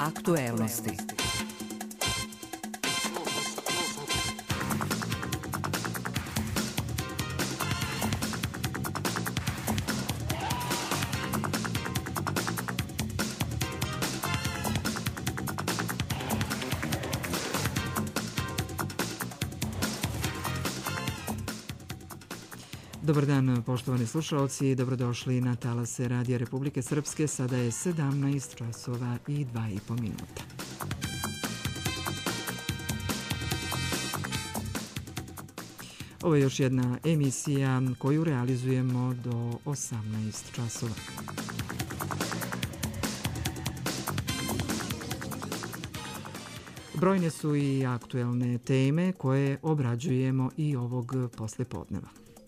Aktuelnosti. Dobar dan, poštovani slušalci, dobrodošli na talase Radija Republike Srpske. Sada je 17 časova i 2,5 minuta. Ovo je još jedna emisija koju realizujemo do 18 časova. Brojne su i aktuelne teme koje obrađujemo i ovog poslepodneva.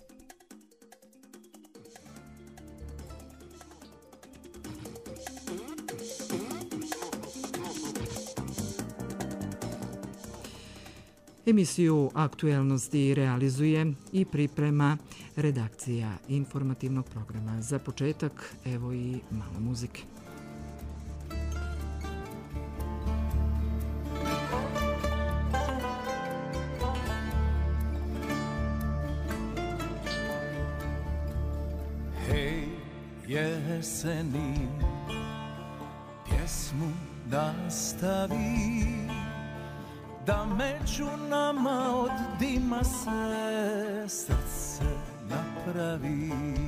Emisiju Aktuelnosti realizuje i priprema redakcija informativnog programa. Za početak, evo i malo muzike. Hej, jeseni, pjesmu nastavi, da među nama od dima se srce napravi.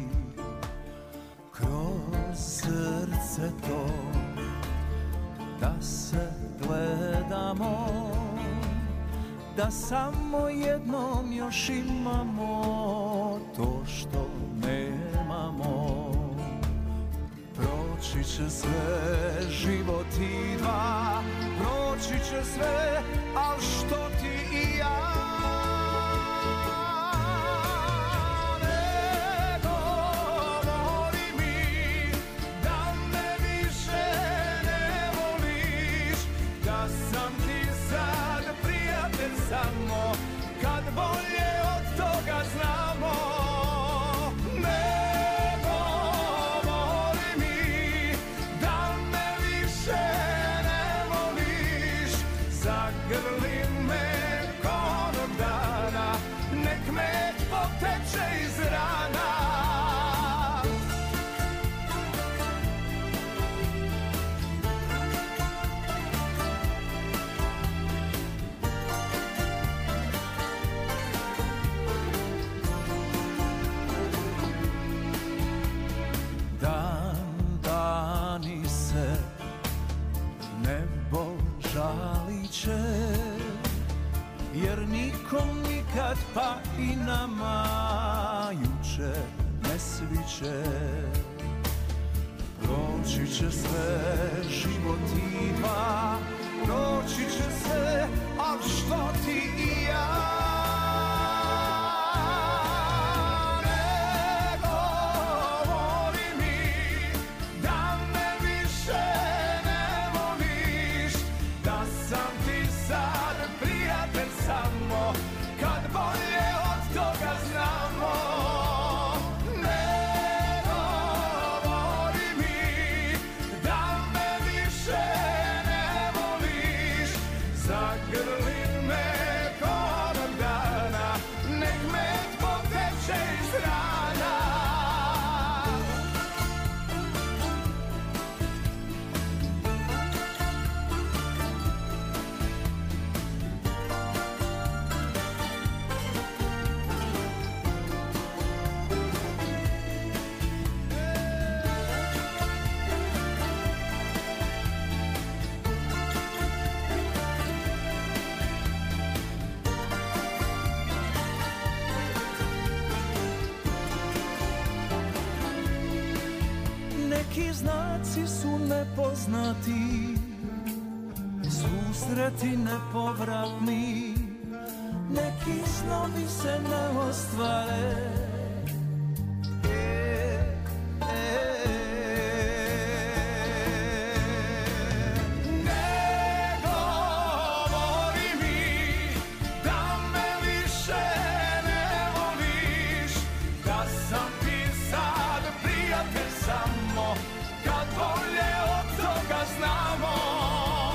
Kroz srce to da se gledamo, da samo jednom još imamo to što nemamo. Proći će sve, život i dva, proći će sve, al što ti i ja. Ne govori mi da me više ne voliš, da sam ti sad prijatelj samo kad bolje od toga znamo. Jer nikom nikad pa i nama juče ne sviće. Proći će sve, život i dva, proći će sve, al što ti i ja. Nepoznati, susreti nepovratni, neki snovi se ne ostvare. Ne govori mi da me više ne voliš, da sam ti sad prijatelj samo kad bolje od toga znamo.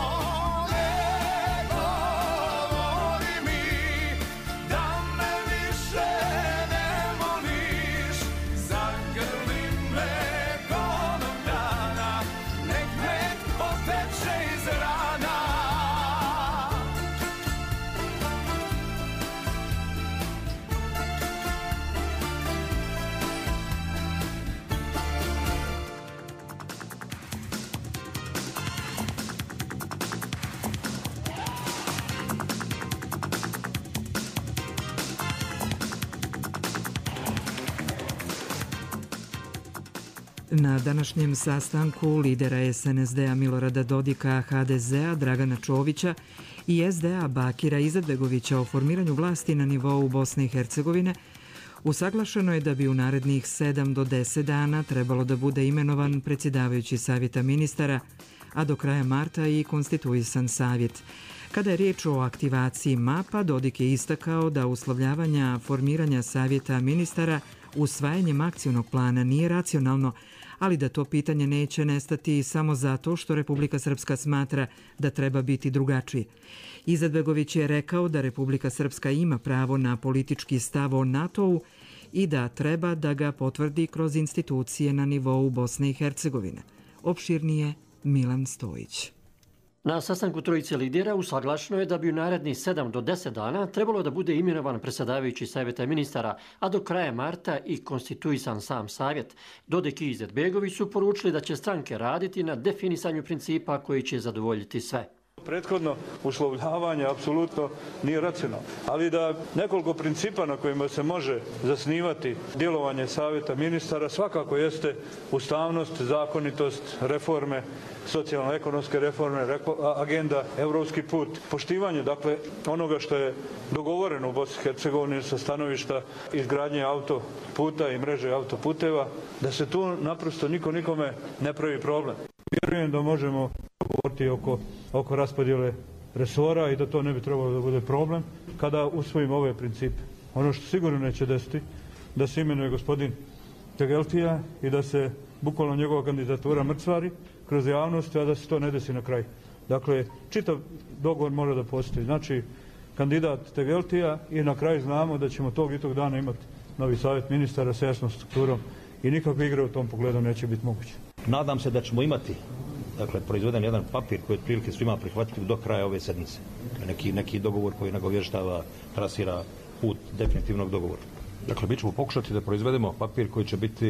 Na današnjem sastanku lidera SNSD-a Milorada Dodika, HDZ-a Dragana Čovića i SDA Bakira Izetbegovića o formiranju vlasti na nivou Bosne i Hercegovine usaglašeno je da bi u narednih 7 do 10 dana trebalo da bude imenovan predsjedavajući savjeta ministara, a do kraja marta i konstituisan savjet. Kada je riječ o aktivaciji MAP-a, Dodik je istakao da uslovljavanja formiranja savjeta ministara usvajanjem akcionog plana nije racionalno, ali da to pitanje neće nestati samo zato što Republika Srpska smatra da treba biti drugačiji. Izetbegović je rekao da Republika Srpska ima pravo na politički stav o NATO-u i da treba da ga potvrdi kroz institucije na nivou Bosne i Hercegovine. Opširnije Milan Stojić. Na sastanku trojice lidera usaglašeno je da bi u narednih 7 do 10 dana trebalo da bude imenovan predsjedavajući savjeta ministara, a do kraja marta i konstituisan sam savjet. Dodik i Izetbegović su poručili da će stranke raditi na definisanju principa koji će zadovoljiti sve. Prethodno uslovljavanje apsolutno nije racionalno, ali da nekoliko principa na kojima se može zasnivati djelovanje savjeta ministara svakako jeste ustavnost, zakonitost, reforme, socijalno-ekonomske reforme, agenda, evropski put, poštivanje dakle onoga što je dogovoreno u Bosni i Hercegovini sa stanovišta izgradnje autoputa i mreže autoputeva, da se tu naprosto niko nikome ne pravi problem. Vjerujem da možemo govoriti oko raspodjele resora i da to ne bi trebalo da bude problem kada usvojimo ove principe. Ono što sigurno neće desiti, da se imenuje gospodin Tegeltija i da se bukvalno njegova kandidatura mrcvari kroz javnost, a da se to ne desi na kraju. Dakle, čitav dogovor mora da postoji. Znači, kandidat Tegeltija i na kraju znamo da ćemo tog i tog dana imati novi savjet ministara sa jasnom strukturom i nikakve igre u tom pogledu neće biti moguće. Nadam se da ćemo imati proizveden jedan papir koji je otprilike svima prihvatljiv do kraja ove sedmice. Neki dogovor koji nagovještava, trasira put definitivnog dogovora. Dakle, mi ćemo pokušati da proizvedemo papir koji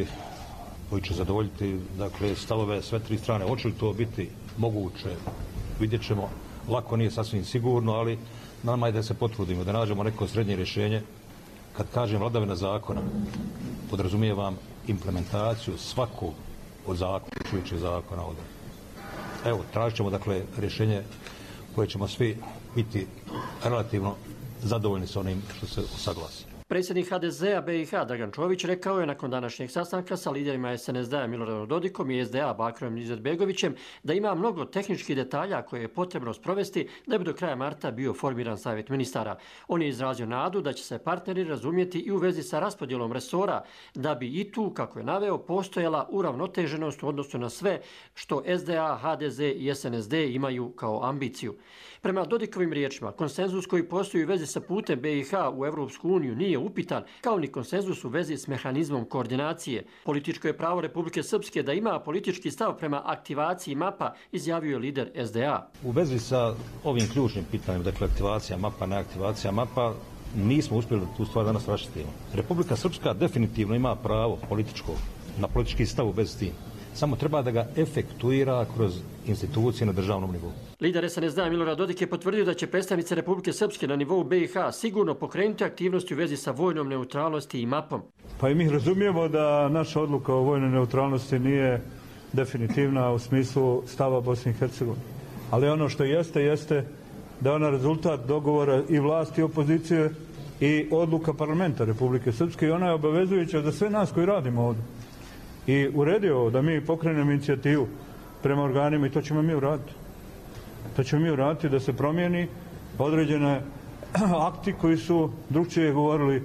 će zadovoljiti stavove sve tri strane. Hoće li to biti moguće? Vidjet ćemo. Lako nije sasvim sigurno, ali nama je da se potrudimo, da nađemo neko srednje rješenje. Kad kažem vladavina zakona, podrazumijevam implementaciju svakog od zakona ovdje. Evo, tražit ćemo rješenje koje ćemo svi biti relativno zadovoljni s onim što se usaglasi. Predsjednik HDZ-a BiH Dragan Čović rekao je nakon današnjeg sastanka sa liderima SNSD-a Miloradom Dodikom i SDA Bakirom Izetbegovićem da ima mnogo tehničkih detalja koje je potrebno sprovesti da bi do kraja marta bio formiran savjet ministara. On je izrazio nadu da će se partneri razumjeti i u vezi sa raspodjelom resora, da bi i tu, kako je naveo, postojala uravnoteženost u odnosu na sve što SDA, HDZ i SNSD imaju kao ambiciju. Prema Dodikovim riječima, konsenzus koji postoji u vezi sa putem BiH u Evropsku uniju nije upitan, kao ni konsenzus u vezi s mehanizmom koordinacije. Političko je pravo Republike Srpske da ima politički stav prema aktivaciji MAP-a, izjavio je lider SDA. U vezi sa ovim ključnim pitanjem, dakle aktivacija MAP-a, neaktivacija MAP-a, nismo uspjeli tu stvar danas raščistiti. Republika Srpska definitivno ima pravo na politički stav u vezi s tim. Samo treba da ga efektuira kroz institucije na državnom nivou. Lider SNSD-a Milorad Dodik je potvrdio da će predstavnici Republike Srpske na nivou BiH sigurno pokrenuti aktivnosti u vezi sa vojnom neutralnosti i MAP-om. Pa i mi razumijemo da naša odluka o vojnoj neutralnosti nije definitivna u smislu stava Bosne i Hercegovine. Ali ono što jeste da je ona rezultat dogovora i vlasti i opozicije i odluka parlamenta Republike Srpske i ona je obavezujuća za sve nas koji radimo ovdje. I uredio da mi pokrenemo inicijativu prema organima i to ćemo mi uraditi. To ćemo mi uraditi da se promijeni određene akti koji su drugčije govorili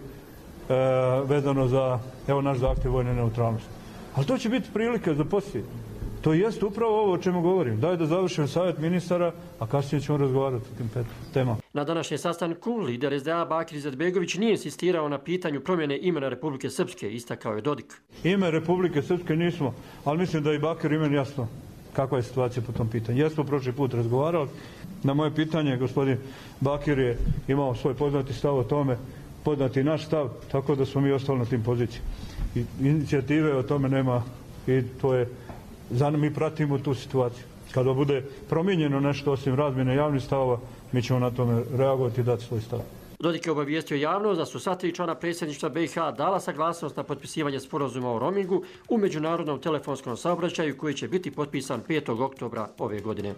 vezano za naš zahtjev vojne neutralnosti. Ali to će biti prilika za poslije. To jest upravo ovo o čemu govorim. Daj da završim savjet ministara, a kasnije ćemo razgovarati o tim temama. Na današnjem sastanku lider SDA Bakir Izetbegović nije insistirao na pitanju promjene imena Republike Srpske, istakao je Dodik. Ime Republike Srpske nismo, ali mislim da i Bakir ima jasno kakva je situacija po tom pitanju. Jesmo prošli put razgovarali. Na moje pitanje gospodin Bakir je imao svoj poznati stav o tome, poznati naš stav, tako da smo mi ostali na tim pozicijama. Inicijative o tome nema i to je mi pratimo tu situaciju. Kada bude promijenjeno nešto osim razmjene javnih stavova, mi ćemo na tome reagovati i dati svoj stav. Dodik je obavijestio javnost da su sva 3 člana predsjedništva BiH dala saglasnost na potpisivanje sporazuma o roamingu u međunarodnom telefonskom saobraćaju koji će biti potpisan 5. oktobra ove godine.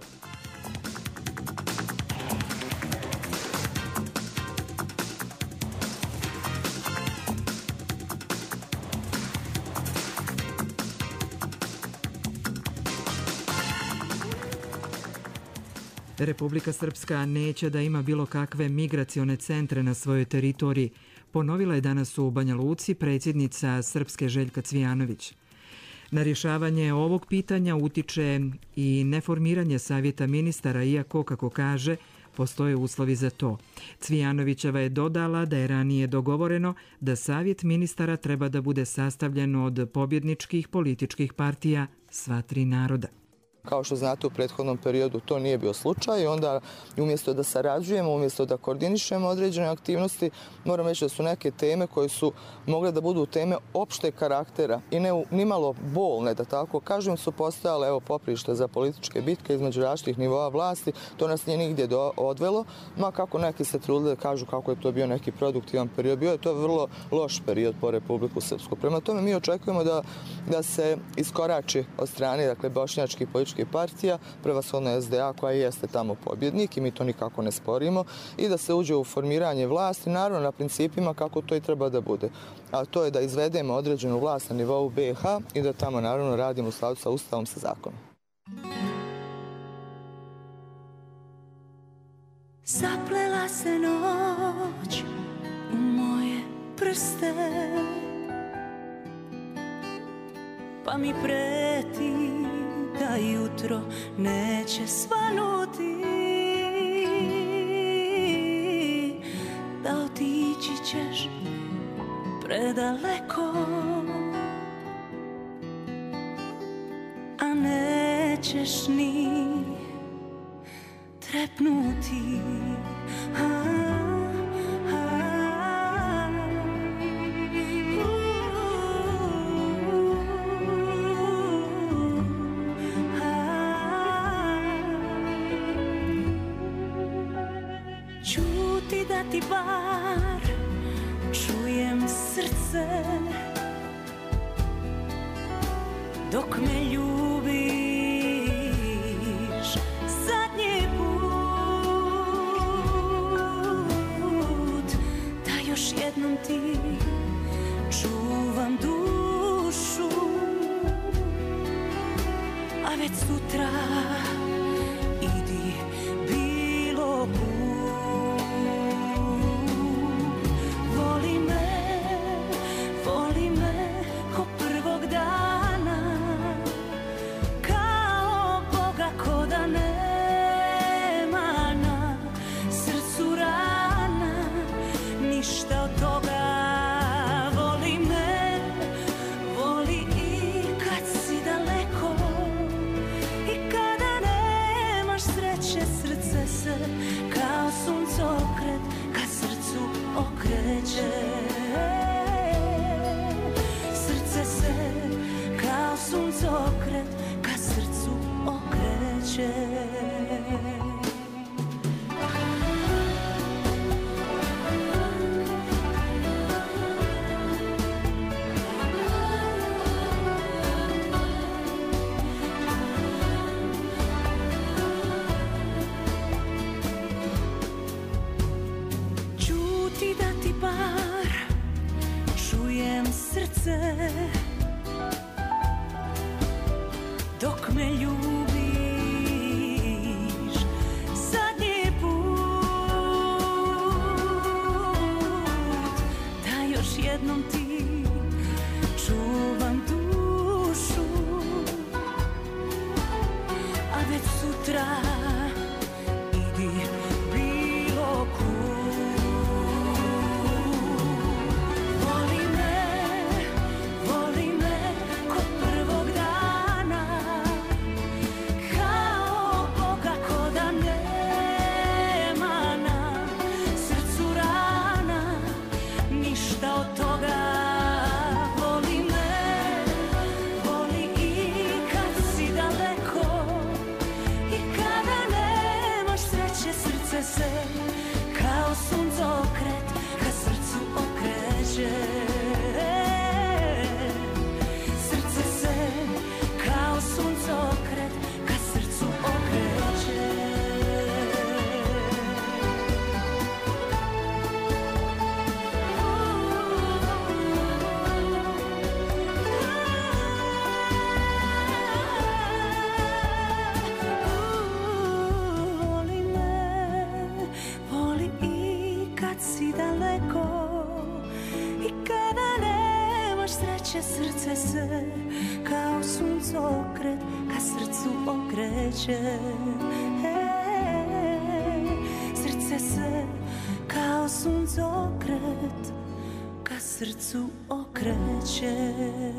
Republika Srpska neće da ima bilo kakve migracione centre na svojoj teritoriji, ponovila je danas u Banja Luci predsjednica Srpske Željka Cvijanović. Na rješavanje ovog pitanja utiče i neformiranje savjeta ministara, iako, kako kaže, postoje uslovi za to. Cvijanovićeva je dodala da je ranije dogovoreno da savjet ministara treba da bude sastavljen od pobjedničkih političkih partija sva 3 naroda. Kao što znate, u prethodnom periodu to nije bio slučaj i onda umjesto da sarađujemo, umjesto da koordinišemo određene aktivnosti, moram reći da su neke teme koje su mogle da budu teme opšte karaktera i nimalo bolne, da tako kažem, su postojale poprište za političke bitke između različitih nivoa vlasti. To nas nije nigdje odvelo, ma kako neki se trudili da kažu kako je to bio neki produktivan period. Bio je to vrlo loš period po Republiku Srpsku. Prema tome mi očekujemo da se iskorači od strane, dakle, bošnjačkih političkih partija, prevashodno SDA koja jeste tamo pobjednik i mi to nikako ne sporimo, i da se uđe u formiranje vlasti, naravno na principima kako to i treba da bude. A to je da izvedemo određenu vlast na nivou BiH i da tamo naravno radimo u skladu sa Ustavom, sa zakonom. Zaplela se noć u moje prste, pa mi preti da jutro neće svanuti, da otići ćeš predaleko, a nećeš ni trepnuti. Čuti da ti bar čujem srce dok me ljubiš zadnji put, da još jednom ti čuvam dušu, a već sutra idi bilo kud. Voli me ko prvog dana, kao Boga ko da nema na srcu rana, ništa od toga. Voli me, voli i kad si daleko i kada nemaš sreće, srce se kao suncokret ka srcu okreće. Suncokret ka srcu okreće. Čuti da ti bar čujem srce dok me ljubiš zadnji put, da još jednom ti čuvam dušu, a već sutra idi bilo kud. Voli me ko prvog dana, kao Boga ko da nema na srcu rana, ništa od toga. Voli me, voli i kad si daleko i kada Srce se kao suncokret ka srcu okreće. Srce se kao suncokret ka srcu okreće.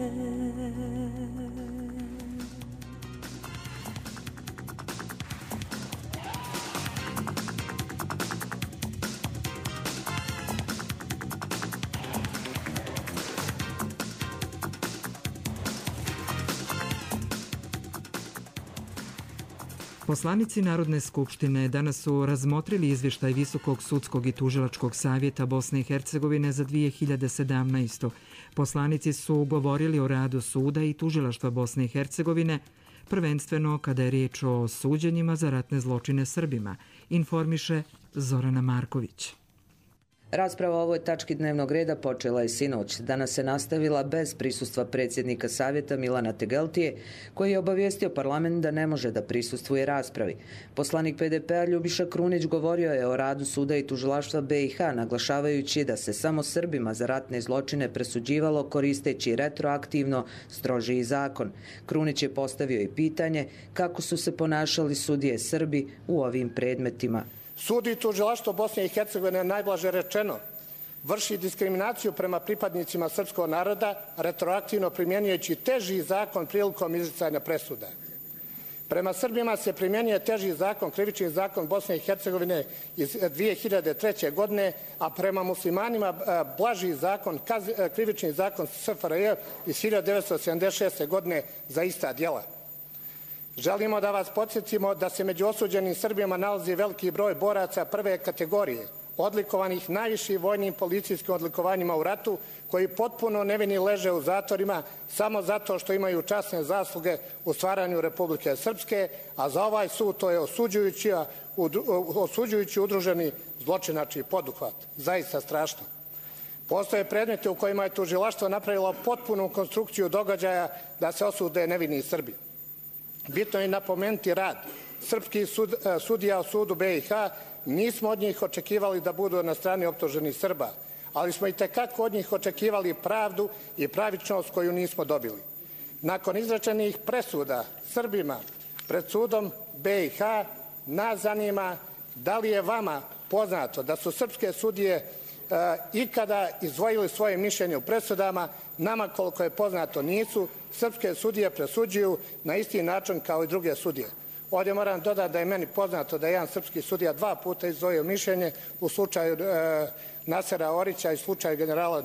Poslanici Narodne skupštine danas su razmotrili izvještaj Visokog sudskog i tužilačkog savjeta Bosne i Hercegovine za 2017. Poslanici su govorili o radu suda i tužilaštva Bosne i Hercegovine, prvenstveno kada je riječ o suđenjima za ratne zločine Srbima, informiše Zorana Marković. Rasprava o ovoj tački dnevnog reda počela je sinoć. Danas se nastavila bez prisustva predsjednika savjeta Milana Tegeltije, koji je obavijestio parlament da ne može da prisustvuje raspravi. Poslanik PDP-a Ljubiša Krunić govorio je o radu suda i tužilaštva BiH, naglašavajući da se samo Srbima za ratne zločine presuđivalo koristeći retroaktivno strožiji zakon. Krunić je postavio i pitanje kako su se ponašali sudije Srbi u ovim predmetima. Sud i tužilaštvo Bosne i Hercegovine, najblaže rečeno, vrši diskriminaciju prema pripadnicima srpskog naroda, retroaktivno primjenjujući teži zakon prilikom izricanja presuda. Prema Srbima se primjenjuje teži zakon, krivični zakon Bosne i Hercegovine iz 2003. godine, a prema muslimanima blaži zakon, krivični zakon SFRJ iz 1976. godine za ista djela. Želimo da vas podsjetimo da se među osuđenim Srbima nalazi veliki broj boraca prve kategorije, odlikovanih najvišim vojnim policijskim odlikovanjima u ratu, koji potpuno nevini leže u zatvorima samo zato što imaju časne zasluge u stvaranju Republike Srpske, a za ovaj sud to je osuđujući udruženi zločinački poduhvat. Zaista strašno. Postoje predmete u kojima je tužilaštvo napravilo potpunu konstrukciju događaja da se osude nevini Srbi. Bitno je napomenuti rad srpskih sudija u sudu BiH. Nismo od njih očekivali da budu na strani optuženih Srba, ali smo i tekako od njih očekivali pravdu i pravičnost koju nismo dobili. Nakon izrečenih presuda Srbima pred sudom BiH, nas zanima da li je vama poznato da su srpske sudije ikada izdvojili svoje mišljenje u presudama. Nama, koliko je poznato, nisu. Srpske sudije presuđuju na isti način kao i druge sudije. Ovdje moram dodati da je meni poznato da je jedan srpski sudija 2 puta izdvojio mišljenje u slučaju Nasera Orića i slučaju generala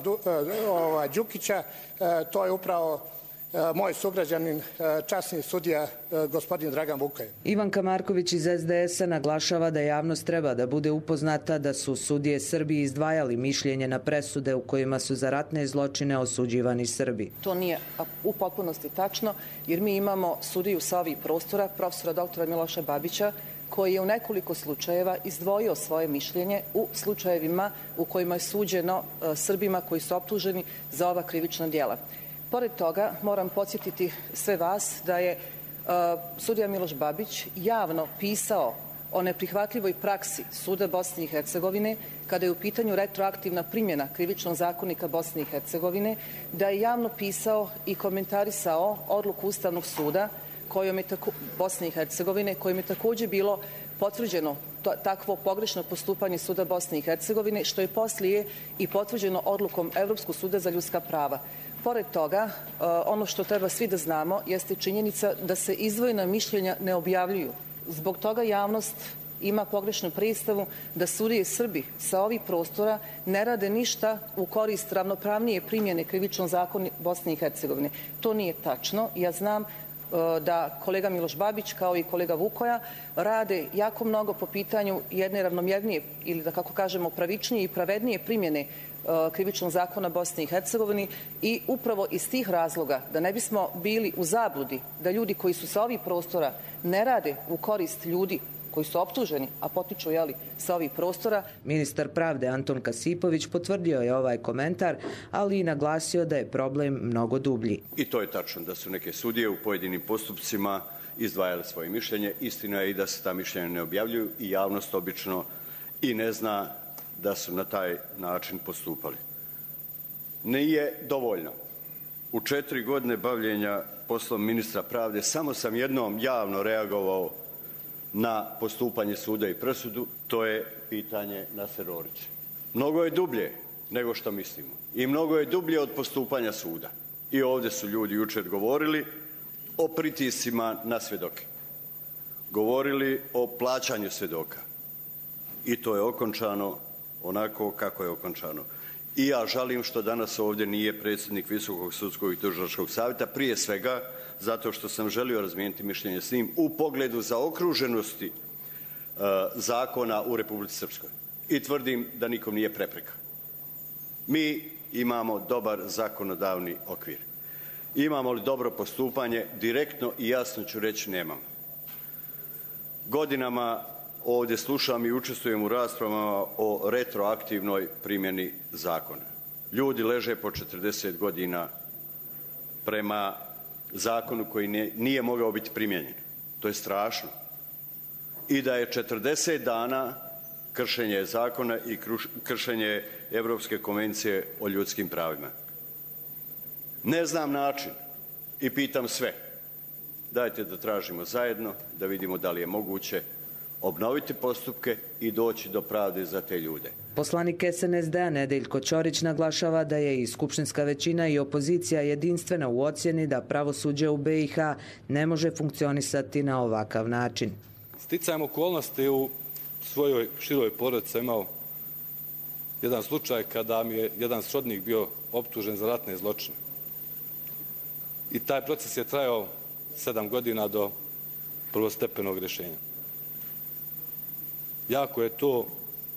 Đukića. To je upravo moj sugrađanin, časni sudija, gospodin Dragan Vukaj. Ivanka Marković iz SDS-a naglašava da javnost treba da bude upoznata da su sudije Srbi izdvajali mišljenje na presude u kojima su za ratne zločine osuđivani Srbi. To nije u potpunosti tačno, jer mi imamo sudiju sa ovih prostora, profesora doktora Miloša Babića, koji je u nekoliko slučajeva izdvojio svoje mišljenje u slučajevima u kojima je suđeno Srbima koji su optuženi za ova krivična djela. Pored toga, moram podsjetiti sve vas da je sudija Miloš Babić javno pisao o neprihvatljivoj praksi suda Bosne i Hercegovine kada je u pitanju retroaktivna primjena krivičnog zakonika Bosne i Hercegovine, da je javno pisao i komentarisao odluku Ustavnog suda Bosne i Hercegovine, kojom je također bilo potvrđeno takvo pogrešno postupanje suda Bosne i Hercegovine, što je poslije i potvrđeno odlukom Evropskog suda za ljudska prava. Pored toga, ono što treba svi da znamo jeste činjenica da se izdvojena mišljenja ne objavljuju. Zbog toga javnost ima pogrešnu predstavu da sudije Srbi sa ovih prostora ne rade ništa u korist ravnopravnije primjene krivičnog zakona Bosne i Hercegovine. To nije tačno. Ja znam da kolega Miloš Babić kao i kolega Vukoja rade jako mnogo po pitanju jedne ravnomjernije ili da kako kažemo pravičnije i pravednije primjene krivičnog zakona Bosne i Hercegovine i upravo iz tih razloga da ne bismo bili u zabludi da ljudi koji su sa ovih prostora ne rade u korist ljudi koji su optuženi, a potiču sa ovih prostora. Ministar pravde Anton Kasipović potvrdio je ovaj komentar, ali i naglasio da je problem mnogo dublji. I to je tačno da su neke sudije u pojedinim postupcima izdvajale svoje mišljenje. Istina je i da se ta mišljenja ne objavljuju i javnost obično i ne zna da su na taj način postupali. Nije dovoljno U 4 godine bavljenja poslom ministra pravde samo sam jednom javno reagovao na postupanje suda i presudu, to je pitanje Naser Orić. Mnogo je dublje nego što mislimo i mnogo je dublje od postupanja suda. I ovdje su ljudi jučer govorili o pritiscima na svjedoke, govorili o plaćanju svjedoka i to je okončano onako kako je okončano. I ja žalim što danas ovdje nije predsjednik Visokog sudskog i tužilačkog savjeta, prije svega zato što sam želio razmijeniti mišljenje s njim u pogledu zaokruženosti zakona u Republici Srpskoj. I tvrdim da nikom nije prepreka. Mi imamo dobar zakonodavni okvir. Imamo li dobro postupanje? Direktno i jasno ću reći nemamo. Godinama ovdje slušam i učestvujem u raspravama o retroaktivnoj primjeni zakona. Ljudi leže po 40 godina prema zakonu koji nije mogao biti primijenjen. To je strašno. I da je 40 dana kršenje zakona i kršenje Europske konvencije o ljudskim pravima. Ne znam način i pitam sve. Dajte da tražimo zajedno, da vidimo da li je moguće obnoviti postupke i doći do pravde za te ljude. Poslanik SNSD-a Nedeljko Ćorić naglašava da je i skupštinska većina i opozicija jedinstvena u ocjeni da pravosuđe u BiH ne može funkcionisati na ovakav način. Sticajem okolnosti u svojoj široj porodici imao jedan slučaj kada mi je jedan srodnik bio optužen za ratne zločine. I taj proces je trajao 7 godina do prvostepenog rješenja. Jako je to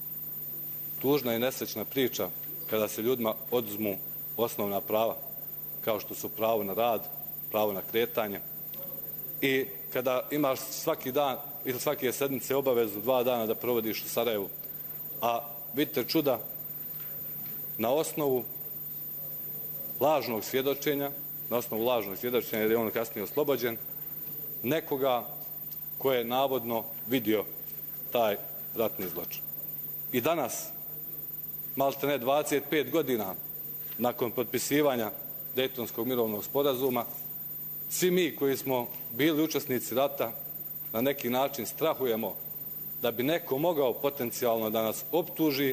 tužna i nesrećna priča kada se ljudima oduzmu osnovna prava, kao što su pravo na rad, pravo na kretanje. I kada imaš svaki dan ili svake sedmice obavezu 2 dana da provodiš u Sarajevu, a vidite čuda, na osnovu lažnog svjedočenja, jer je on kasnije oslobođen, nekoga ko je navodno vidio taj ratni zločin. I danas, maltene 25 godina nakon potpisivanja Dejtonskog mirovnog sporazuma, svi mi koji smo bili učesnici rata na neki način strahujemo da bi neko mogao potencijalno da nas optuži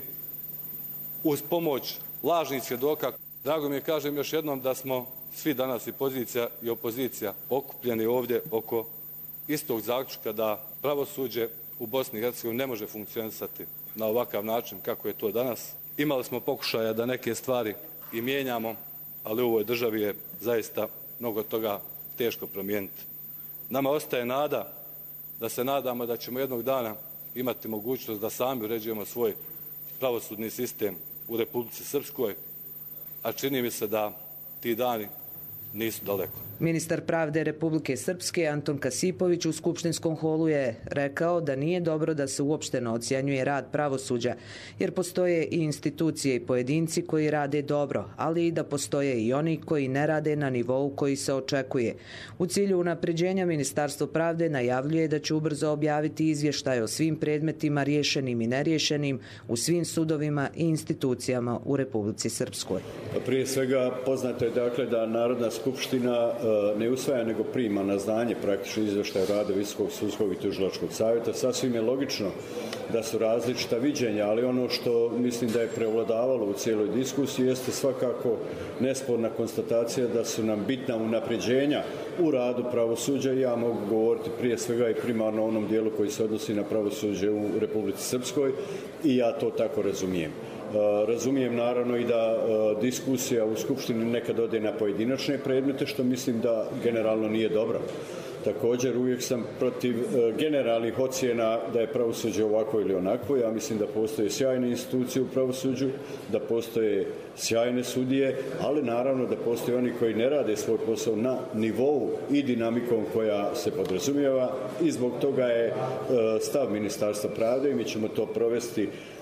uz pomoć lažnih svjedoka. Drago mi je, kažem još jednom, da smo svi danas, i pozicija i opozicija, okupljeni ovdje oko istog zaključka da pravosuđe u Bosni i Hercegovini ne može funkcionisati na ovakav način kako je to danas. Imali smo pokušaja da neke stvari i mijenjamo, ali u ovoj državi je zaista mnogo toga teško promijeniti. Nama ostaje nada da se nadamo da ćemo jednog dana imati mogućnost da sami uređujemo svoj pravosudni sistem u Republici Srpskoj, a čini mi se da ti dani nisu daleko. Ministar pravde Republike Srpske Anton Kasipović u skupštinskom holu je rekao da nije dobro da se uopšteno ocjenjuje rad pravosuđa, jer postoje i institucije i pojedinci koji rade dobro, ali i da postoje i oni koji ne rade na nivou koji se očekuje. U cilju unapređenja Ministarstvo pravde najavljuje da će ubrzo objaviti izvještaj o svim predmetima riješenim i neriješenim u svim sudovima i institucijama u Republici Srpskoj. Prije svega poznato je dakle da Narodna skupština ne usvaja nego prima na znanje praktično izvještaj o radu Visokog sudskog i tužilačkog savjeta. Sasvim je logično da su različita viđenja, ali ono što mislim da je prevladavalo u cijeloj diskusiji jeste svakako nesporna konstatacija da su nam bitna unapređenja u radu pravosuđa. Ja mogu govoriti prije svega i primarno o onom dijelu koji se odnosi na pravosuđe u Republici Srpskoj i ja to tako razumijem. Razumijem naravno i da diskusija u Skupštini nekad ode na pojedinačne predmete, što mislim da generalno nije dobro. Također uvijek sam protiv generalnih ocjena da je pravosuđe ovako ili onako. Ja mislim da postoje sjajne institucije u pravosuđu, da postoje sjajne sudije, ali naravno da postoje oni koji ne rade svoj posao na nivou i dinamikom koja se podrazumijeva i zbog toga je stav Ministarstva pravde i mi ćemo to provesti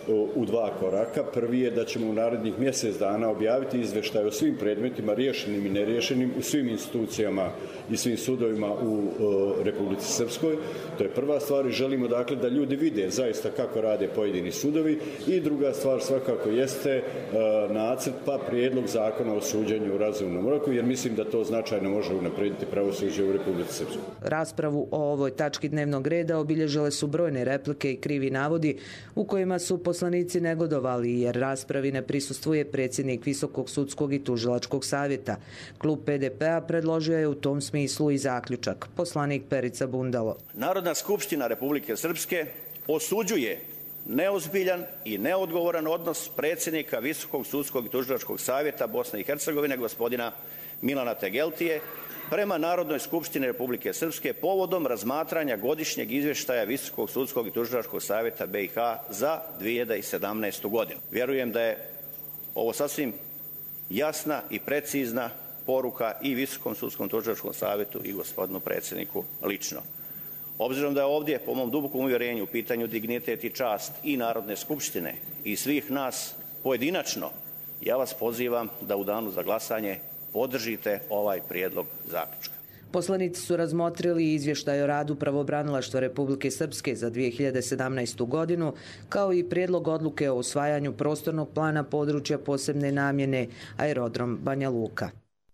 u dva koraka. Prvi je da ćemo u narednih mjesec dana objaviti izveštaj o svim predmetima riješenim i neriješenim u svim institucijama i svim sudovima u Republici Srpskoj. To je prva stvar i želimo dakle da ljudi vide zaista kako rade pojedini sudovi. I druga stvar svakako jeste nacrt pa prijedlog zakona o suđenju u razumnom roku, jer mislim da to značajno može unaprijediti pravosuđe u Republici Srpskoj. Raspravu o ovoj tački dnevnog reda obilježile su brojne replike i krivi navodi u kojima su poslanici negodovali jer raspravi ne prisustvuje predsjednik Visokog sudskog i tužilačkog savjeta. Klub PDP-a predložio je u tom smislu i zaključak. Poslanik Perica Bundalo. Narodna skupština Republike Srpske osuđuje neozbiljan i neodgovoran odnos predsjednika Visokog sudskog i tužilačkog savjeta Bosne i Hercegovine gospodina Milana Tegeltije prema Narodnoj skupštini Republike Srpske povodom razmatranja godišnjeg izvještaja Visokog sudskog i tužilačkog savjeta BiH za 2017. godinu. Vjerujem da je ovo sasvim jasna i precizna poruka i Visokom sudskom tužilačkom savjetu i gospodinu predsjedniku lično. Obzirom da je ovdje, po mom dubokom uvjerenju, u pitanju dignitet i čast i Narodne skupštine i svih nas pojedinačno, ja vas pozivam da u danu za glasanje podržite ovaj prijedlog zaključka. Poslanici su razmotrili izvještaj o radu Pravobranilaštva Republike Srpske za 2017. godinu, kao i prijedlog odluke o usvajanju prostornog plana područja posebne namjene Aerodrom Banja Luka.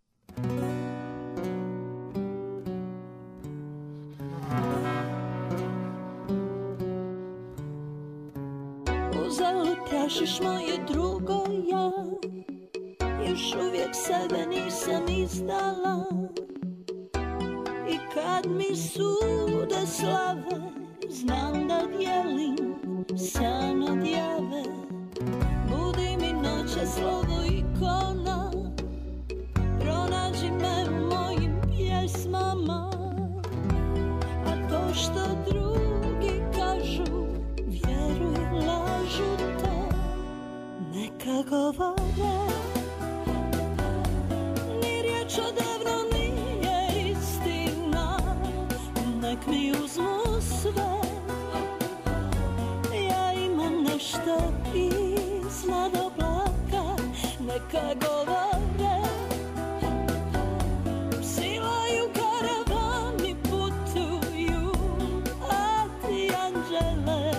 Uzalud tražiš moje drugo ja, još uvijek sebe nisam izdala. I kad mi sude slave, znam da dijelim san od jave. Budi mi noće slovo ikona, pronađi me u mojim pjesmama. A to što drugi kažu, vjeruj, lažu te, neka govore. Ni riječ odavno nije istina, nek mi uzmu sve. Ja imam nešto iznad oblaka, neka govore. Silaju karavani, putuju, a ti anđele,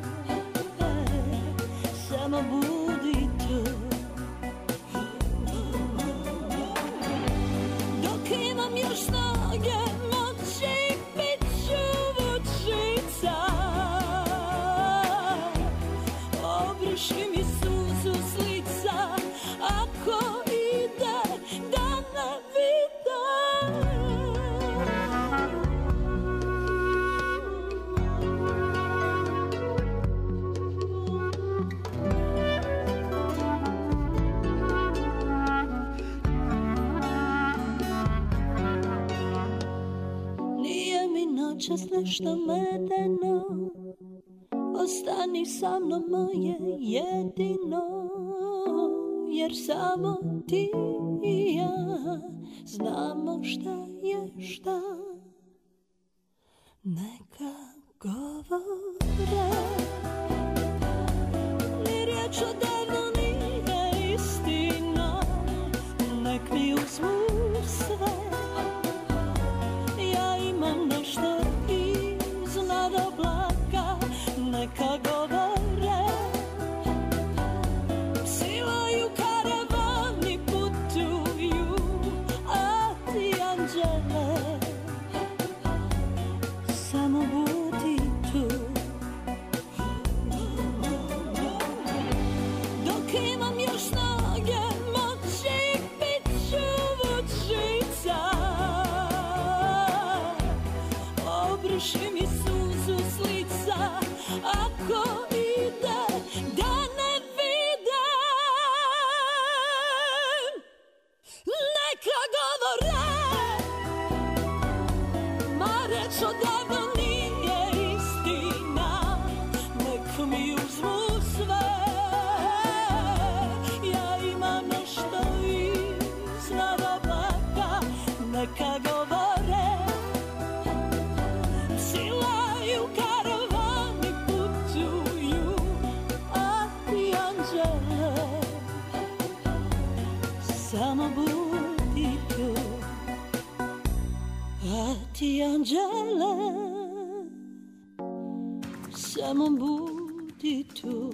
samo budi tu. Dok imam još snage, moći, bit ću vučica. Obriši mi suzu s lica, ako ide da ne vidim. Nije mi noćas nešto medeno, ostani sa mnom moje jedino, jer samo ti i ja znamo šta je šta. Neka govore, ni riječ odavno nije istina, nek mi uzmu sve. Ja imam nešto iznad oblaka, neka govore. Silaju karavani, putuju, a ti anđele, samo budi tu. Dok imam još snage, moći, bit ću vučica. Obriši mi suzu s lica, ako ide da ne vidim. Neka govore, ma reč odavno nije istina, nek mi uzmu sve. Ja imam nešto iznad oblaka, neka govore. Silaju karavani, putuju, a ti anđele, samo budi tu.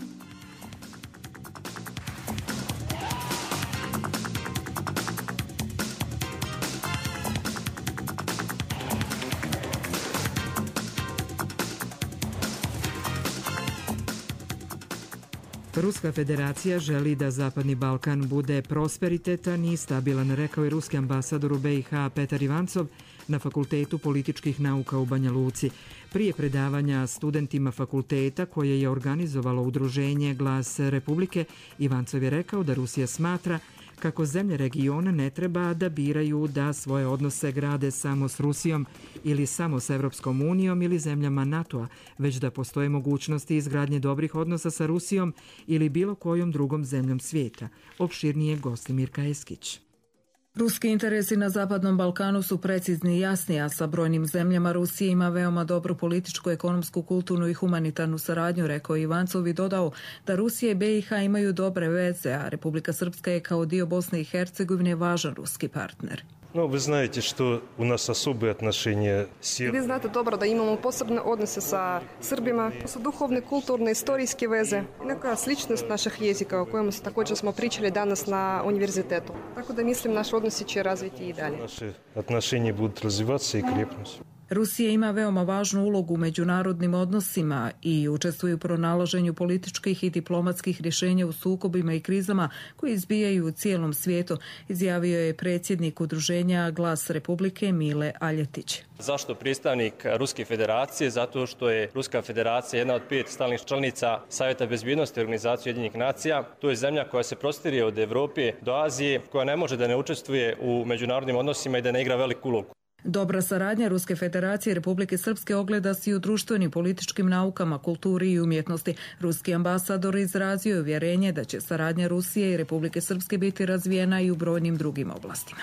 Ruska federacija želi da Zapadni Balkan bude prosperitetan i stabilan, rekao je ruski ambasador u BiH Petar Ivancov na Fakultetu političkih nauka u Banja Luci. Prije predavanja studentima fakulteta koje je organizovalo udruženje Glas Republike, Ivancov je rekao da Rusija smatra kako zemlje regiona ne treba da biraju da svoje odnose grade samo s Rusijom ili samo s Evropskom unijom ili zemljama NATO-a, već da postoje mogućnosti izgradnje dobrih odnosa sa Rusijom ili bilo kojom drugom zemljom svijeta. Opširnije Gostimir Kajeskić. Ruski interesi na Zapadnom Balkanu su precizni i jasni, a sa brojnim zemljama Rusija ima veoma dobru političku, ekonomsku, kulturnu i humanitarnu saradnju, rekao Ivancov i dodao da Rusija i BiH imaju dobre veze, a Republika Srpska je kao dio Bosne i Hercegovine važan ruski partner. No, vi znate što u nas особые отношения с Vi znate dobro da imamo posebne odnose sa Srbima, to su duhovne, kulturne, istorijske veze, neka sličnost naših jezika o kojem također smo pričali danas na univerzitetu. Tako da mislim naši odnosi će razviti i dalje. Naše отношения будут развиваться и крепнуть. Rusija ima veoma važnu ulogu u međunarodnim odnosima i učestvuje u pronalaženju političkih i diplomatskih rješenja u sukobima i krizama koji izbijaju u cijelom svijetu, izjavio je predsjednik udruženja Glas Republike Mile Aljetić. Zašto predstavnik Ruske federacije? Zato što je Ruska federacija jedna od 5 stalnih članica Savjeta bezbjednosti Organizacije Ujedinjenih nacija. To je zemlja koja se prostire od Evrope do Azije, koja ne može da ne učestvuje u međunarodnim odnosima i da ne igra veliku ulogu. Dobra saradnja Ruske federacije i Republike Srpske ogleda se i u društvenim, političkim naukama, kulturi i umjetnosti. Ruski ambasador izrazio je uvjerenje da će saradnja Rusije i Republike Srpske biti razvijena i u brojnim drugim oblastima.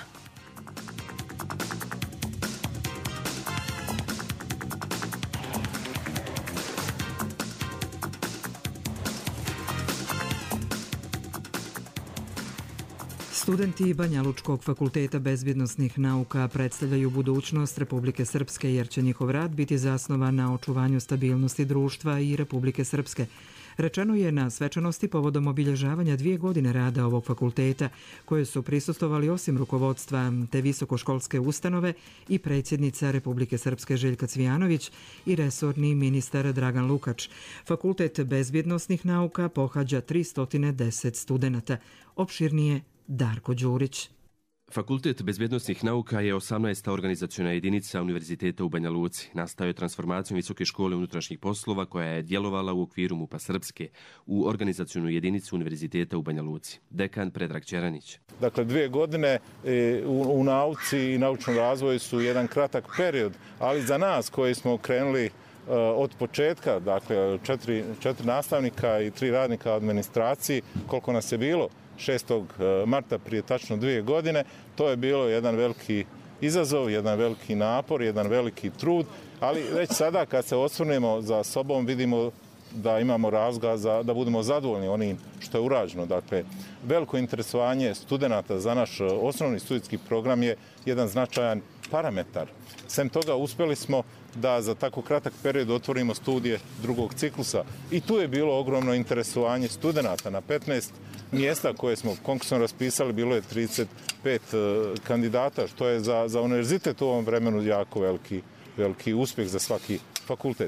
Studenti Banjalučkog fakulteta bezbjednosnih nauka predstavljaju budućnost Republike Srpske jer će njihov rad biti zasnovan na očuvanju stabilnosti društva i Republike Srpske. Rečeno je na svečanosti povodom obilježavanja 2 godine rada ovog fakulteta, koje su prisustvovali osim rukovodstva te visokoškolske ustanove i predsjednica Republike Srpske Željka Cvijanović i resorni ministar Dragan Lukač. Fakultet bezbjednosnih nauka pohađa 310 studenata. Opširnije Darko Đurić. Fakultet bezbjednosnih nauka je 18. organizaciona jedinica Univerziteta u Banja Luci. Nastao je transformacijom Visoke škole unutrašnjih poslova koja je djelovala u okviru MUP-a Srpske u organizacionu jedinicu Univerziteta u Banja Luci. Dekan Predrag Čeranić. Dakle, 2 godine u nauci i naučnom razvoju su jedan kratak period, ali za nas koji smo krenuli od početka, dakle 4 nastavnika i 3 radnika administraciji, koliko nas je bilo 6. marta prije tačno 2 godine, to je bilo jedan veliki izazov, jedan veliki napor, jedan veliki trud, ali već sada kad se osvrnemo za sobom vidimo da imamo razloga da budemo zadovoljni onim što je urađeno. Dakle, veliko interesovanje studenata za naš osnovni studijski program je jedan značajan parametar. Sem toga uspjeli smo da za tako kratak period otvorimo studije drugog ciklusa i tu je bilo ogromno interesovanje studenata. Na 15 mjesta koje smo konkursom raspisali bilo je 35 kandidata, što je za univerzitet u ovom vremenu jako veliki uspjeh za svaki fakultet.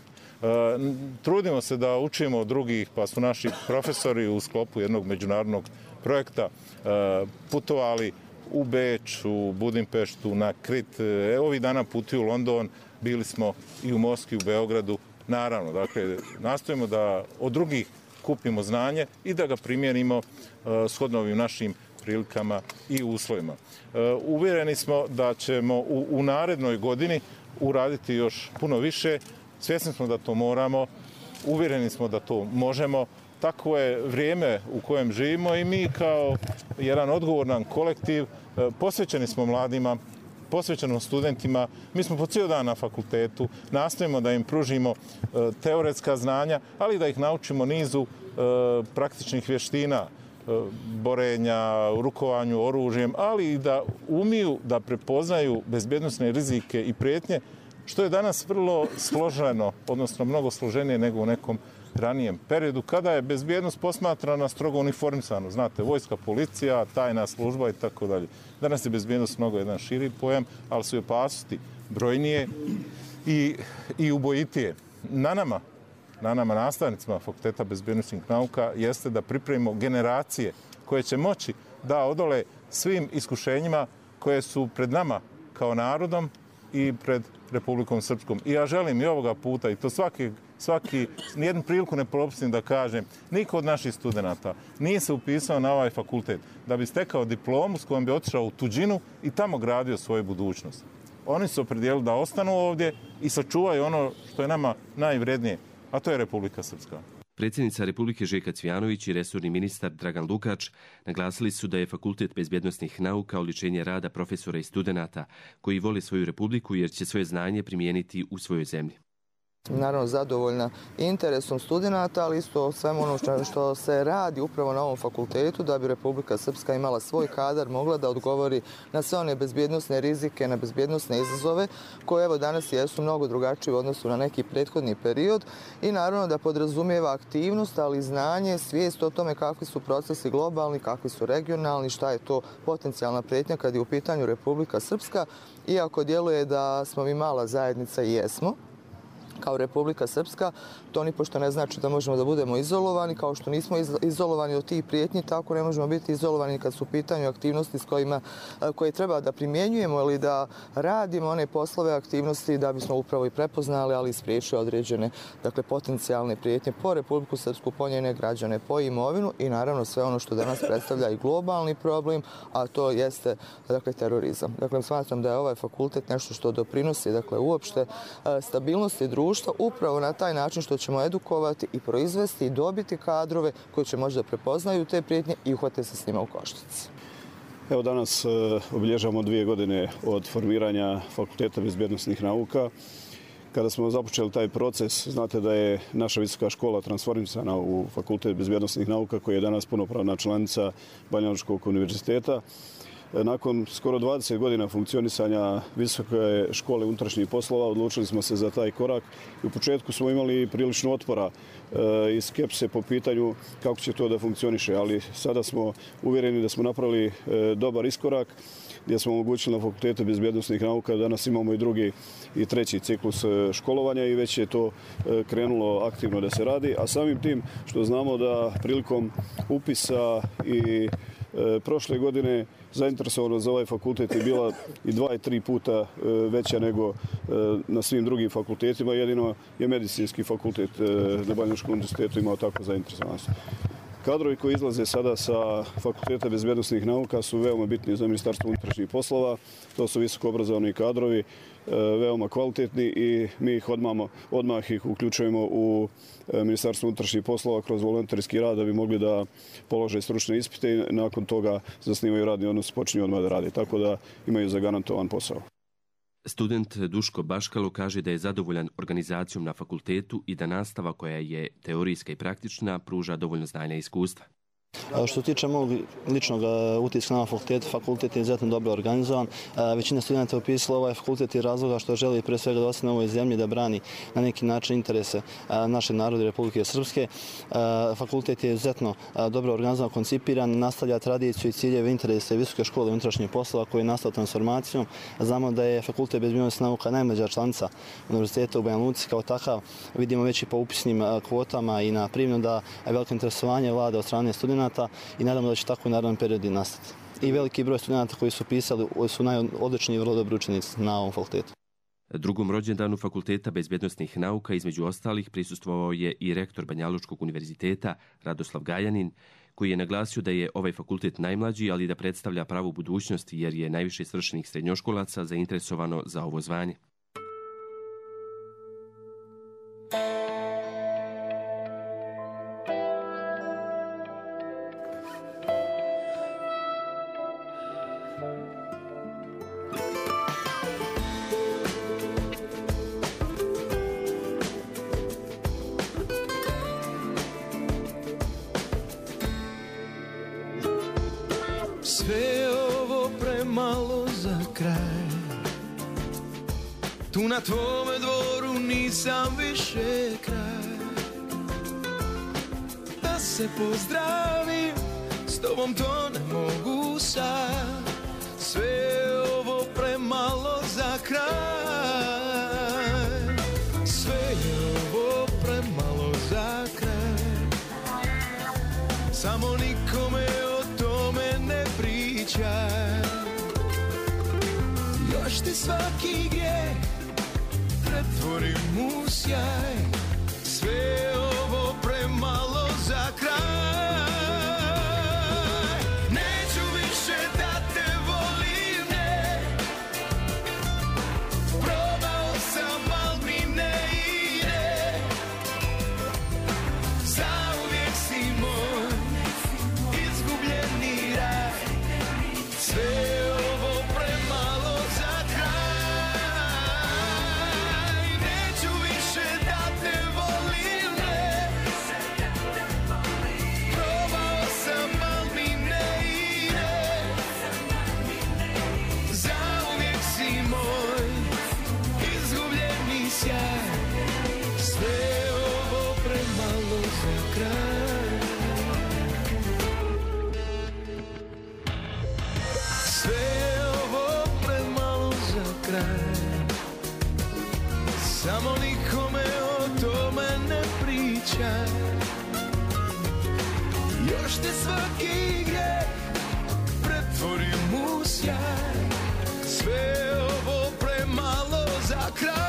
Trudimo se da učimo od drugih, pa su naši profesori u sklopu jednog međunarodnog projekta putovali u Beč, u Budimpeštu, na Krit. Ovih dana putuju u London, bili smo i u Moskvi, u Beogradu. Naravno, dakle, nastojimo da od drugih kupimo znanje i da ga primijenimo shodno ovim našim prilikama i uslovima. Uvjereni smo da ćemo u narednoj godini uraditi još puno više. Svjesni smo da to moramo, uvjereni smo da to možemo. Takvo je vrijeme u kojem živimo i mi kao jedan odgovoran kolektiv posvećeni smo mladima, posvećeno studentima. Mi smo po cijel dan na fakultetu, nastojimo da im pružimo teoretska znanja, ali da ih naučimo nizu praktičnih vještina. borenja, rukovanju oružjem, ali i da umiju da prepoznaju bezbjednosne rizike i prijetnje, što je danas vrlo složeno, odnosno mnogo složenije nego u nekom ranijem periodu, kada je bezbjednost posmatrana strogo uniformisano. Znate, vojska, policija, tajna služba i tako dalje. Danas je bezbjednost mnogo jedan širi pojam, ali su i opasnosti brojnije i ubojitije. Na nama nastavnicima Fakulteta bezbjednosnih nauka jeste da pripremimo generacije koje će moći da odole svim iskušenjima koje su pred nama kao narodom i pred Republikom Srpskom. I ja želim i ovoga puta, i to nijednu priliku ne propustim da kažem, niko od naših studenata nije se upisao na ovaj fakultet da bi stekao diplomu s kojom bi otišao u tuđinu i tamo gradio svoju budućnost. Oni su opredijelili da ostanu ovdje i sačuvaju ono što je nama najvrednije, a to je Republika Srpska. Predsjednica Republike Željka Cvijanović i resorni ministar Dragan Lukač naglasili su da je Fakultet bezbjednosnih nauka oličenje rada profesora i studenata koji vole svoju republiku jer će svoje znanje primijeniti u svojoj zemlji. Naravno zadovoljna interesom studenata, ali isto svemu ono što se radi upravo na ovom fakultetu da bi Republika Srpska imala svoj kadar, mogla da odgovori na sve one bezbjednosne rizike, na bezbjednosne izazove koje evo danas jesu mnogo drugačije u odnosu na neki prethodni period i naravno da podrazumijeva aktivnost, ali i znanje, svijest o tome kakvi su procesi globalni, kakvi su regionalni, šta je to potencijalna prijetnja kad je u pitanju Republika Srpska, iako djeluje da smo mi mala zajednica i jesmo. Kao Republika Srpska, to nipošto ne znači da možemo da budemo izolovani, kao što nismo izolovani od tih prijetnji, tako ne možemo biti izolovani kad su u pitanju aktivnosti koje treba da primjenjujemo ili da radimo one poslove aktivnosti da bismo upravo i prepoznali, ali i spriječili određene potencijalne prijetnje po Republiku Srpsku, po njene građane, po imovinu i naravno sve ono što danas predstavlja i globalni problem, a to jeste terorizam. Smatram da je ovaj fakultet nešto što doprinosi uopšte stabilnosti društva upravo na taj način što ćemo edukovati i proizvesti i dobiti kadrove koji će možda prepoznaju te prijetnje i uhvate se s njima u koštac. Evo danas obilježavamo 2 godine od formiranja Fakulteta bezbjednosnih nauka. Kada smo započeli taj proces, znate da je naša visoka škola transformisana u Fakultet bezbjednosnih nauka koji je danas punopravna članica Banjalučkog univerziteta. Nakon skoro 20 godina funkcionisanja Visoke škole unutrašnjih poslova odlučili smo se za taj korak. U početku smo imali prilično otpora i skepse po pitanju kako će to da funkcioniše, ali sada smo uvjereni da smo napravili dobar iskorak gdje smo omogućili na Fakultetu bezbjednosnih nauka. Danas imamo i drugi i treći ciklus školovanja i već je to krenulo aktivno da se radi, a samim tim što znamo da prilikom upisa i prošle godine zainteresovanost za ovaj fakultet je bila i 2 i 3 puta veća nego na svim drugim fakultetima. Jedino je medicinski fakultet na Banjalučkom univerzitetu imao tako zainteresovanost. Kadrovi koji izlaze sada sa Fakulteta bezbjednosnih nauka su veoma bitni za Ministarstvo unutrašnjih poslova. To su visoko obrazovani kadrovi, veoma kvalitetni i mi ih odmah ih uključujemo u Ministarstvo unutrašnjih poslova kroz volonterski rad da bi mogli da polože stručne ispite i nakon toga zasnivaju radni odnos, počinju odmah da rade. Tako da imaju zagarantovan posao. Student Duško Baškalo kaže da je zadovoljan organizacijom na fakultetu i da nastava koja je teorijska i praktična pruža dovoljno znanja i iskustva. Što se tiče mog ličnog utiska na fakultet je izuzetno dobro organizovan. Većina studenta je upisala ovaj fakultet iz razloga što želi pre svega da ostane u ovoj zemlji da brani na neki način interese našeg naroda i Republike Srpske. Fakultet je izuzetno dobro organizovan, koncipiran, nastavlja tradiciju i ciljeve interese Visoke škole unutrašnjih poslova koji je nastao transformacijom. Znamo da je Fakultet bezbjednosnih nauka najmlađa članica univerziteta u Banja Luci, kao takav vidimo već i po upisnim kvotama i na primjenu da je veliko interesovanje vlada od strane studenta i nadamo da će tako u narednom periodu nastati. I veliki broj studenta koji su pisali su najodličniji i vrlo dobri učenici na ovom fakultetu. Drugom rođendanu Fakulteta bezbjednosnih nauka između ostalih prisustvovao je i rektor Banjalučkog univerziteta Radoslav Gajanin, koji je naglasio da je ovaj fakultet najmlađi, ali da predstavlja pravu budućnost jer je najviše svršenih srednjoškolaca zainteresovano za ovo zvanje. Tu na tvome dvoru nisam više kraj. Da se pozdravim, s tobom to ne mogu sad. Sve je ovo premalo za kraj. Sve je ovo premalo za kraj. Samo nikome o tome ne pričaj. Još ti svaki grijeh pretvorim u sjaj. Sve je ovo premalo za kraj. Neću više da te volim, ne. Probao sam, al mi ne ide. Zauvijek si moj izgubljeni raj. Sve je ovo premalo za kraj. Neću više da te volim, ne. Probao sam, al mi ne ide. Zauvijek si moj izgubljeni sjaj. Sve je ovo premalo za kraj. Sve je ovo premalo za kraj. Samo nikome o tome ne pričaj. Još te svaki grijeh pretvorim u sjaj. Sve je ovo premalo za kraj.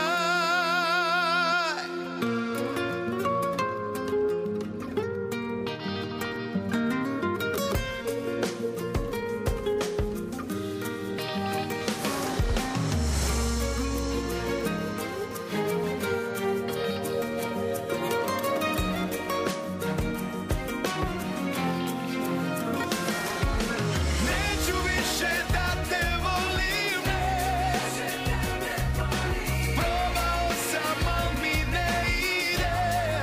Neću više da te volim, ne. Probao sam, al mi ne ide.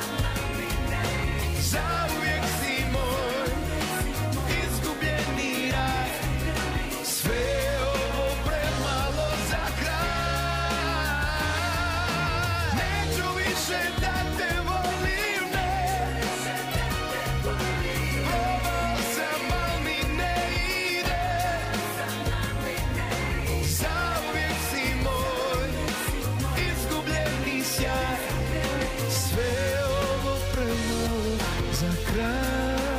Zauvijek si moj izgubljeni raj. Sve je ovo premalo za kraj. Neću više da te volim, ne. Probao sam, al mi ne ide. Zauvijek si moj izgubljeni sjaj. Sve je ovo premalo za kraj.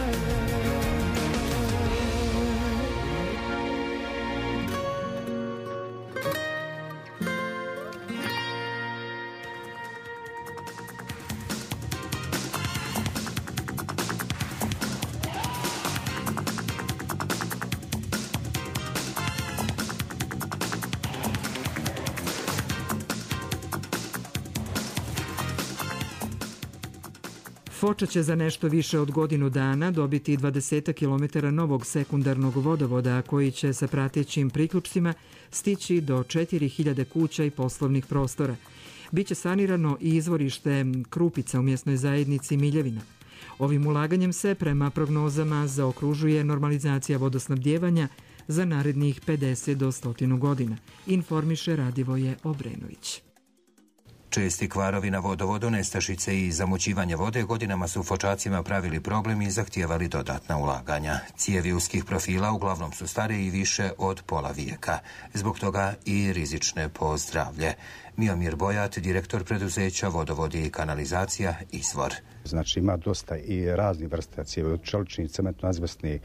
Foča će za nešto više od godinu dana dobiti 20 km novog sekundarnog vodovoda koji će sa pratećim priključcima stići do 4000 kuća i poslovnih prostora. Biće sanirano i izvorište Krupica u mjesnoj zajednici Miljevina. Ovim ulaganjem se prema prognozama zaokružuje normalizacija vodosnabdjevanja za narednih 50 do 100 godina, informiše Radivoje Obrenović. Česti kvarovi na vodovodu, nestašice i zamućivanje vode godinama su fočacima pravili problem i zahtijevali dodatna ulaganja. Cijevi uskih profila uglavnom su stare i više od pola vijeka. Zbog toga i rizične po zdravlje. Miomir Bojat, direktor preduzeća Vodovodi i kanalizacija Izvor. Znači ima dosta i raznih vrsta cijevi, od čeličnih, cementno-azbestnih,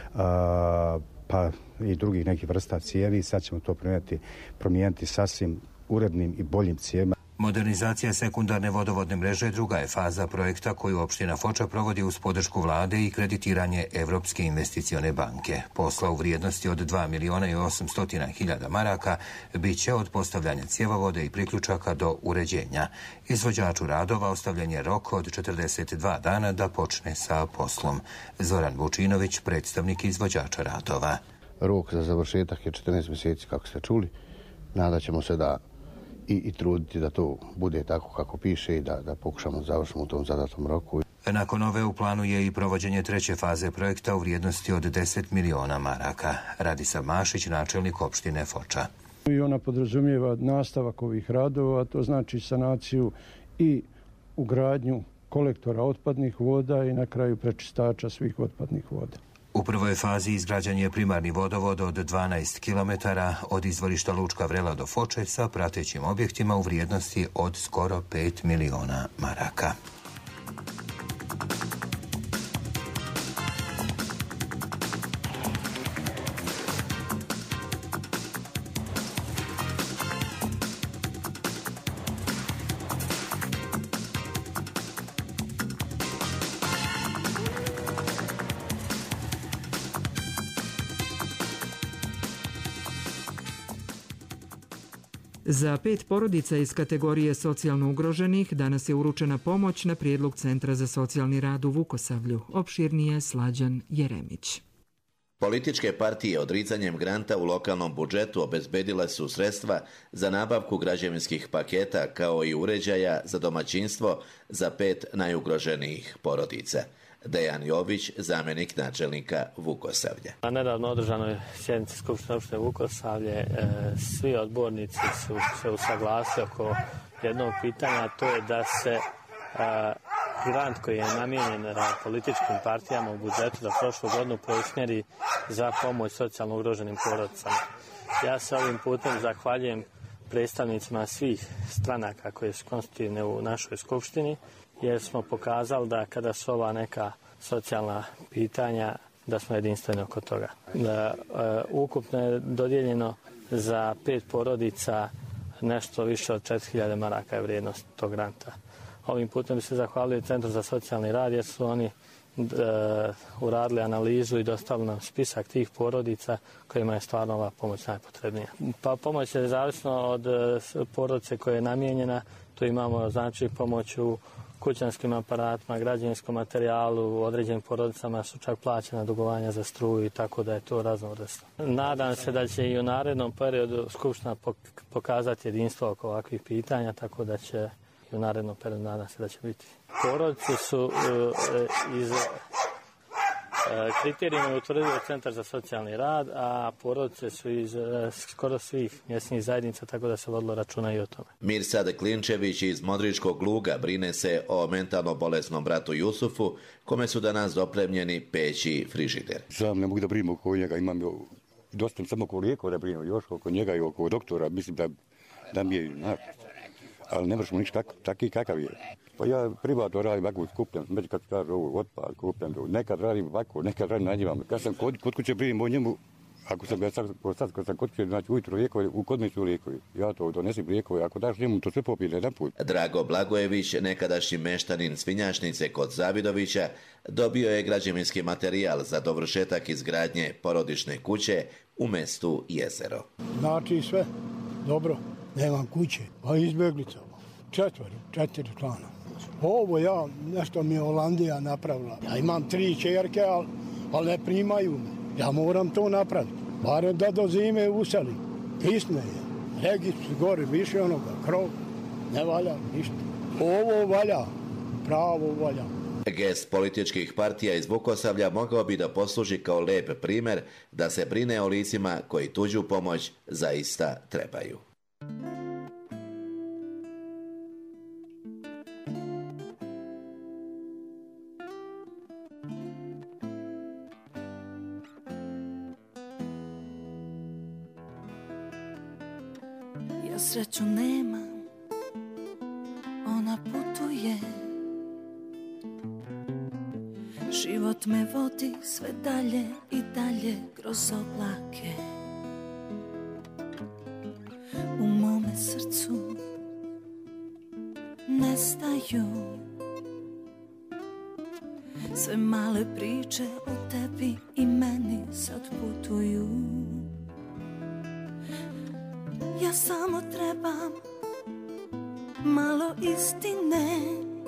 pa i drugih nekih vrsta cijevi. Sad ćemo to promijeniti sasvim urednim i boljim cijevima. Modernizacija sekundarne vodovodne mreže druga je faza projekta koju opština Foča provodi uz podršku vlade i kreditiranje Evropske investicione banke. Posla u vrijednosti od 2.800.000 maraka bit će od postavljanja cjevovode i priključaka do uređenja. Izvođaču radova ostavljen je rok od 42 dana da počne sa poslom. Zoran Vučinović, predstavnik izvođača radova. Rok za završetak je 14 mjeseci, kako ste čuli. Nadat ćemo se da i truditi da to bude tako kako piše i da pokušamo završiti u tom zadatom roku. Nakon ove u planu je i provođenje treće faze projekta u vrijednosti od 10 miliona maraka. Radisav Mašić, načelnik opštine Foča. I ona podrazumijeva nastavak ovih radova, to znači sanaciju i ugradnju kolektora otpadnih voda i na kraju prečistača svih otpadnih voda. U prvoj fazi izgrađen je primarni vodovod od 12 km od izvorišta Lučka Vrela do Foče sa pratećim objektima u vrijednosti od skoro 5 miliona maraka. Za 5 porodica iz kategorije socijalno ugroženih danas je uručena pomoć na prijedlog Centra za socijalni rad u Vukosavlju. Opširnije Slađan Jeremić. Političke partije odricanjem granta u lokalnom budžetu obezbedile su sredstva za nabavku građevinskih paketa kao i uređaja za domaćinstvo za 5 najugroženijih porodica. Dejan Jović, zamjenik načelnika Vukosavlja. Na nedavno održanoj sjednici Skupštine opštine Vukosavlje svi odbornici su se usaglasili oko jednog pitanja, a to je da se grant koji je namijenjen političkim partijama u budžetu za prošlu godinu preusmjeri za pomoć socijalno ugroženim porodicama. Ja se ovim putem zahvaljujem predstavnicima svih stranaka koje su konstitutivne u našoj skupštini, jer smo pokazali da kada su ova neka socijalna pitanja, da smo jedinstveni oko toga. Ukupno je dodijeljeno za 5 porodica nešto više od 4000 maraka je vrijednost tog granta. Ovim putem se zahvalio Centru za socijalni rad jer su oni uradili analizu i dostavili nam spisak tih porodica kojima je stvarno ova pomoć najpotrebnija. Pa pomoć je zavisno od porodice koja je namijenjena. Tu imamo znači pomoć u kućanskim aparatima, građevinskom materijalu, u određenim porodicama su čak plaćena dugovanja za struju i tako da je to raznovrsno. Nadam se da će i u narednom periodu Skupština pokazati jedinstvo oko ovakvih pitanja, tako da će i u narednom periodu nadam se da će biti. Porodice su iz kriterijima utvrdio Centar za socijalni rad, a porodice su iz skoro svih mjesnih zajednica, tako da se vodilo računa i o tome. Mirsad Klinčević iz Modričkog Luga brine se o mentalno bolesnom bratu Jusufu, kome su danas dopremljeni peć i frižider. Sam ne mogu da brinem oko njega, imam dosta samo oko lijekova da brinem, još oko njega i oko doktora, mislim da mi je, ali ne možemo ništa taki kakav je. Pa ja privatno radim ovako, skupljam, kad kažu ovo otpad, skupljam, nekad radim ovako, nekad radim na njima. Kad sam kod kuće brinim o njemu, ako sam kad sam kod kuće, znači ujutro lijekove, kod mi su lijekovi. Ja to donesim lijekove, ako daš njemu, to sve popije jedan put. Drago Blagojević, nekadašnji meštanin Svinjačnice kod Zavidovića, dobio je građevinski materijal za dovršetak izgradnje porodične kuće u mestu Jezero. Znači sve, dobro, nemam kuće, a izbjeglica, 4 člana. Ovo nešto mi je Holandija napravila. Ja imam 3 čerke, ali ne primaju me. Ja moram to napraviti. Barem da do zime useli. Kisne je. Registr gore više onoga, krov. Ne valja ništa. Ovo valja. Pravo valja. Gest političkih partija iz Vukosavlja mogao bi da posluži kao lep primjer da se brine o licima koji tuđu pomoć zaista trebaju. Sreću nemam, ona putuje. Život me vodi sve dalje i dalje kroz oblake. U mome srcu nestaju sve male priče o tebi i meni sad putuju. Ja samo trebam malo istine.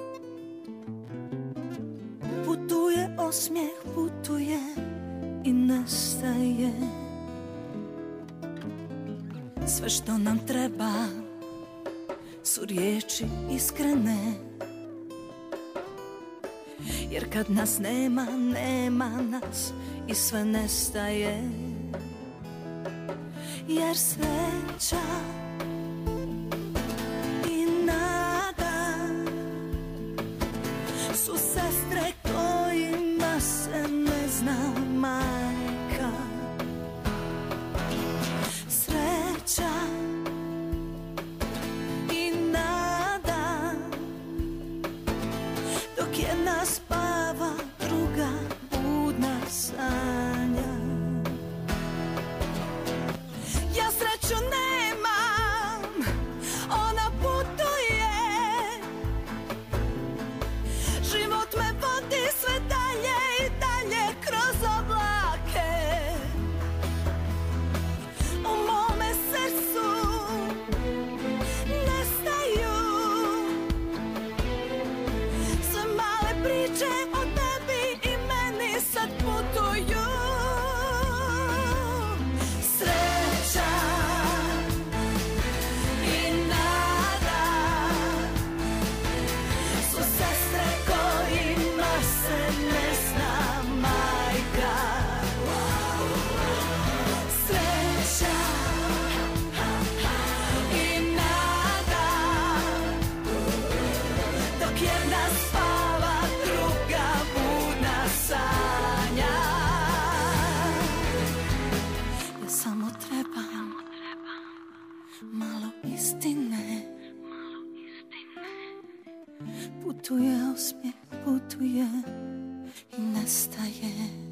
Putuje osmijeh, putuje i nestaje. Sve što nam treba su riječi iskrene. Jer kad nas nema, nema nas i sve nestaje. jer sreća i nada su sestre kojima se ne zna majka. Sreća i nada, dok jedna spava, druga budna sanja. Ja sreću nemam, ona putuje, život me vodi sve dalje i dalje kroz oblake. U mome srcu nestaju sve male priče o tebi i meni sad putuju. Sreća i nada su sestre kojima se ne zna majka. Sreća i nada, dok jedna spava, druga budna sanja. Ja samo trebam malo istine. Putuje osmijeh, putuje i nestaje.